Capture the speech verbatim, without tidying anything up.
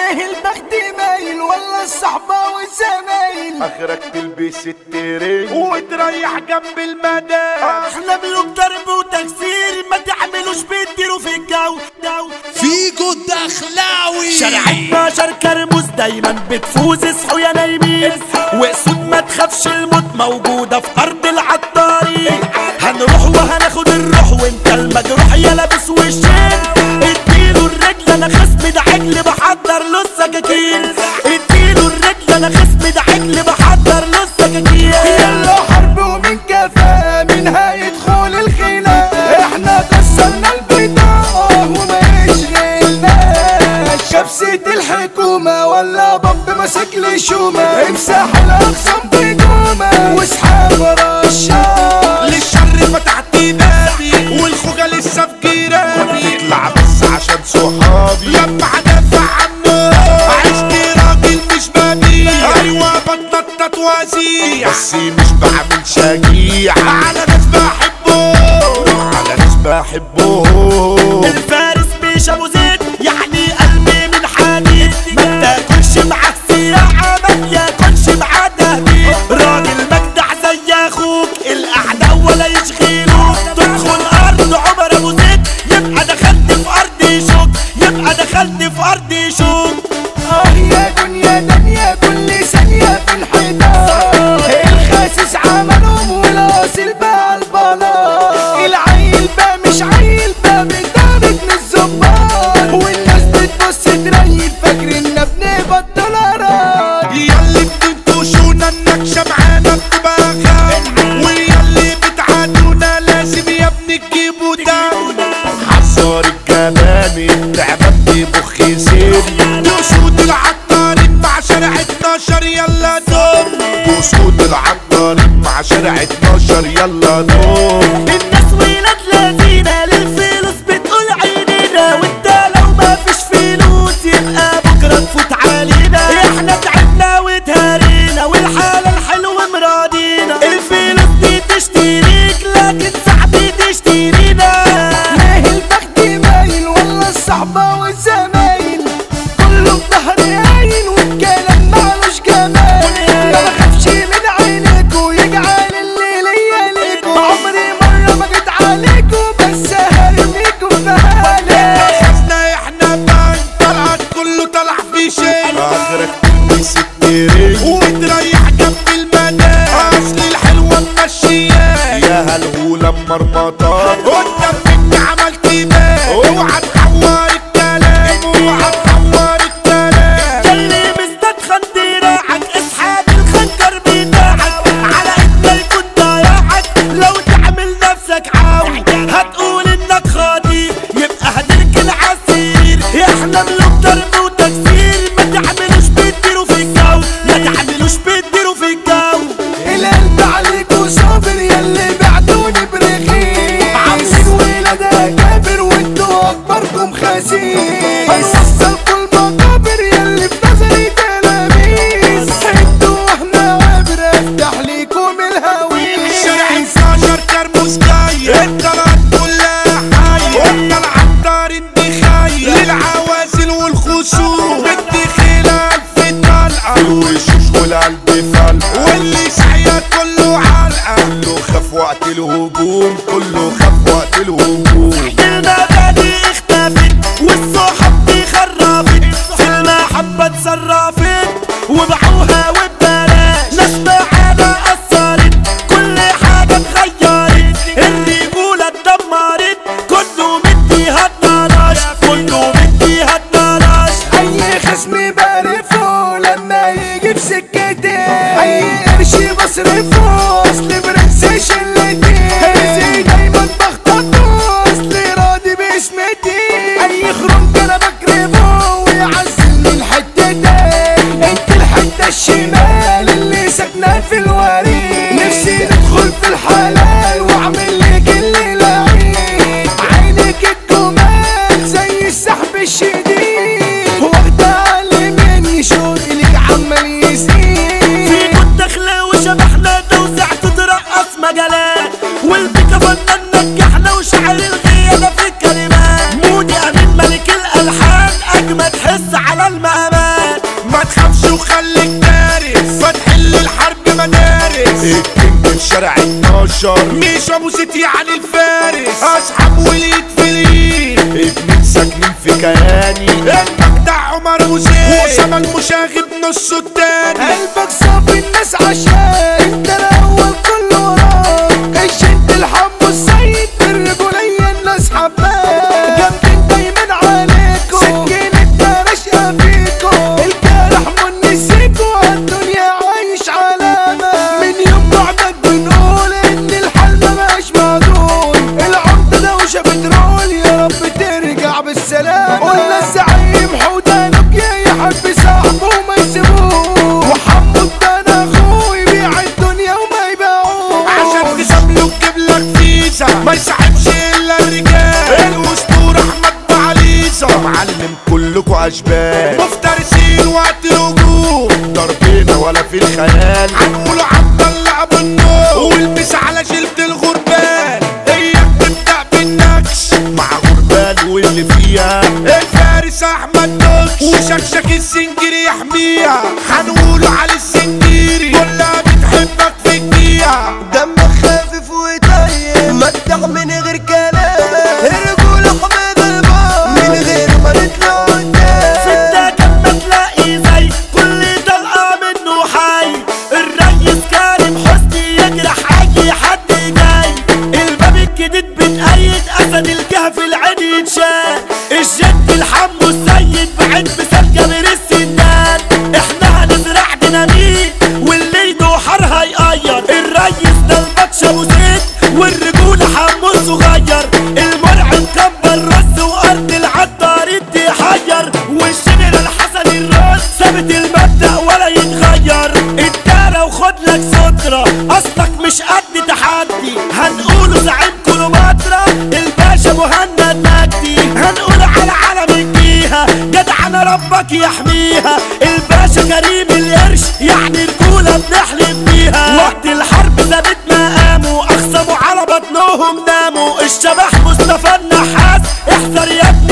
ليه البخت مايل ولا الصحبة والزمايل؟ اخرك تلبس الترين وتريح جنب المدى. احنا ملوك ضرب وتكسير، ما تعملوش بيديروا في الجو جو فيجو الدخلاوي. شارع اتناشر كرموز دايما بتفوز، اصحوا يا نايمين واسود ما تخافش، الموت موجودة في ارض العطارين. هنروح وهناخد الروح وانت المجروح يا لابس وشين. اديله الرجل انا خصم ده عجل بحضر له السكاكين. اديله الرجل انا خصم ده عجل بحضر له السكاكين. يلا حرب ومن كفاه منها يدخل الخلاف. احنا كسرنا البطاقة وما يشغلناش كبسة الحكومة ولا باب ماسك لي شومة. امسح الاقسام بجومة واسحب رشاش. للشر فتحت بابي والخوجة لسه في جيراني. تطلع بس عشان صحابي لما هدافع عنه عشت راجل مش ببيع. ايوه بتنطط وازيع بس مش بعمل شجيع على ناس بحبه على ناس بحبه. الفارس مش ابو زيد يعني قلبي من حديد. ما تاكلش معاه سياحة ما ياكلش معاه تهديد. راجل مجدع زي اخوك الاعداء ولا يشغلوك. تدخل ارض عمر ابو زيد يبقى دخلت في ارض شوك. يبقى دخلت في ارض شوك. اه يا دنيا دنيا كل ثانية في انحدار. الخاسس عملهم والاصل بقى البلاط. العيل بقى مش عيل بقى مدارك من الزبار. والناس بتبص تريل فاكرنا بنقبض دولارات. ياللي بتنكشونا النكشة معانا بتبقى خام. وياللي بتعادونا لازم يا ابني تجيبوا دم. حصار الجباني التعبان بيبخ يسير. وسود العطارين مع شارع اتناشر يلا دم. وسود العطارين مع شارع اتناشر يلا نوم. الناس ولاد لذينة للفلوس بتقول عينينا. وانت لو ما فيش فلوس يبقى بكرة تفوت علينا. احنا تعبنا وتهرينا والحالة الحلوة مراضينا. الفلوس دي تشتريك لكن صاحبي تشترينا. ليه البخت مايل ولا الصحبة والزمايل؟ كله بظهري عين والكلام معلوش جمال. ما بخافش من عينيكوا يجعل اللي ليا ليكوا. عمري مرة ما جيت عليكوا بس هرميكوا في هالي. خزنا احنا بان طلعت كله طلع في شيء. اخرك تلبس الترين وتريح جنب المدى. اصل الحلوة ممشياه يا هالهولة مرمطات. قدام مني عملت بيه. اوعى تحور الكلام اوعى تحور الكلام. ياللي مستدخن دراعك اسحاب الخنجر بتاعك. على انت يكون ضياعك لو تعمل نفسك عاوي. هتقول انك خاطي يبقى هتركن عسير. احنا ملوك ضرب وتكسير، ما تعملوش بتديروا في الجو. ما تعملوش بتديروا في الجو. القلب عليكوا صابر ياللي بعتوني برخيص. عاملين ولاد اكابر وانتوا اكبركم خسيس. هنوصلكوا المقابر ياللي في نظري تلاميذ. انتوا واحنا عابر افتح ليكم الهويس. شارع اتناشر كرموز جاي الطلعات كلها حي. قلنا العطارين دي خاي للعوازل والخصوم. بدي خيلة الف طلقة الوشوش والقلب فلقة. واللي سعيا كله علقة. كله خاف وقت الهجوم كله خاف وقت الهجوم. المبادئ اختفت والصحاب دي خرفت. في المحبة اتصرفت وباعوها وببلاش. ناس معانا قصرت كل حاجة اتغيرت. الرجولة اتدمرت كله مديها الطلاش. كله مديها الطلاش. اي خصم بعرفه لما يجي في سكتي. اي قرش بصرفه اصل برنسش اللي هزي دايما بخططه اصل راضي باسمتي. اي خرم انا بكرفه ويعزلني الحتة دي. انت الحتة الشمال اللي ساكنة في الوريد. نفسي ندخل في الحلال واعمل لك اللي لعيب. عينك الجمال زي السحب الشديد. واخدة علي مني شغلك عمال يزيد. فيكوا الدخلة وشبحنا توزعت ترقص مجالات. والبيكا فنان نجحنا وشعر الغيادة في الكلمات. مودي امين ملك الأ الشر مش ابو ست يعني الفارس اصحاب وليد فليل اتنين ساكنين في كياني المجدع عمر حسين وسما المشاغب نصه التاني قلبك صافي الناس عشان انت الاول كله وراك الشد الحب السيد بالرجولية الناس حباك جنبين دايما عليكم سكينة راشقة فيكم الجرح منسيكوا الدنيا عايش علامة من يوم بعدك بنقول ان الحل مبقاش معدول العمدة دوشة بترول يا رب ترجع بالسلامة قلنا الزعيم حودانك يا يحب صاحبه وما يسيبوه وحمد ده انا اخوه يبيع الدنيا وما يبيعوه عشان تسامله تجيب لك فيزا ما يسحبش الا الرجال الاسطوره احمد بعليزه معلم كلكوا اشبال مفترسين وقت الهجوم ضربنا ولا في الخيال هنقولوا عبد الله ابو النور والبس على جلد الغربان اياك تبدا بالنكش مع غربال واللي فيها الفارس احمد نكش وشكشك السنجري يحميها هنقولوا على السنجيري كلها بتحبك في الدقيقه دمك خفيف وطيب مدح من غير كلام الرجولة حميد البار من غير ما نطلع قدام في الدكان ما تلاقي زي كل طلقة منه حي الريس كريم حسني يجرح اي حد جاي الباب الجديد بتأيد اسد الكهف العين يتشال الجد الحمو السيد بعد مثال جابر السنان احنا هنزرع ديناميت واللي يدوحر هيقير الريس ده البطشة ابو زيد والرجولة حمو الصغير المرعب كبر رز وارض العطار ادي حير والجنرال حسن الراس ثابت المبدأ ولا يتغير الدارة وخد لك سترة اصلك مش قد تحدي هنقوله زعيم كليوباترا الباشا مهند مجدي هنقول على علم الجيهة جدعنا ربك يحميها الباشا كريم القرش يعني رجولة بنحلم بيها وقت الحرب ثابت مقامه اخصموا على بطنهم ناموا الشبح مصطفى النحاس احذر يا ابني